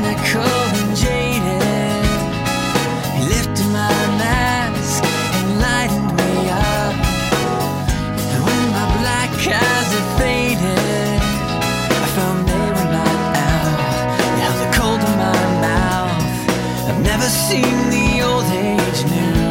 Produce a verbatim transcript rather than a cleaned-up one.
cynical and jaded. He lifted my mask and lightened me up. And when my black eyes had faded, I found they were not out. They held the cold in my mouth. I've never seen the old age news.